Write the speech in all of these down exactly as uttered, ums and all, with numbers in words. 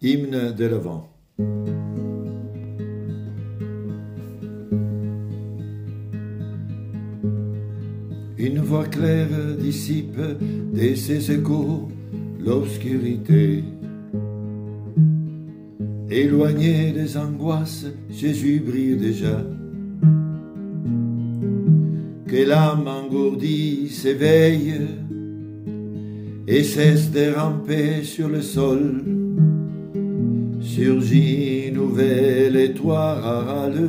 Hymne de l'Avent. Une voix claire dissipe de ses échos l'obscurité. Éloigné des angoisses, Jésus brille déjà. Que l'âme engourdie s'éveille et cesse de ramper sur le sol. Surgit une nouvelle étoile.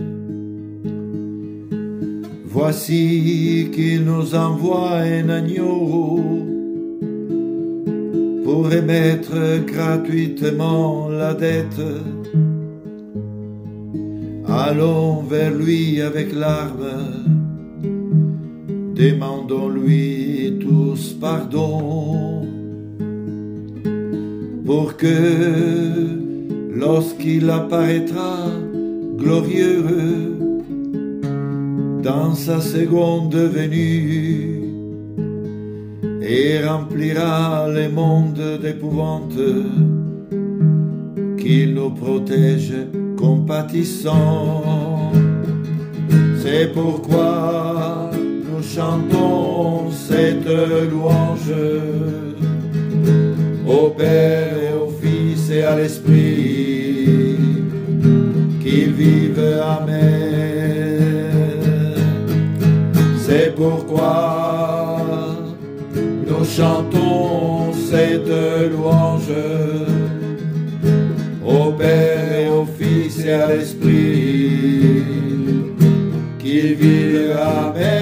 Voici qu'il nous envoie un agneau pour remettre gratuitement la dette. Allons vers lui avec larmes, demandons-lui tous pardon, pour que lorsqu'il apparaîtra glorieux dans sa seconde venue et remplira les mondes d'épouvante, qu'il nous protège compatissant. C'est pourquoi nous chantons cette louange au Père et au Fils et à l'Esprit, qu'ils vivent. Amen. C'est pourquoi nous chantons cette louange au Père et au Fils et à l'Esprit, qu'ils vivent. Amen.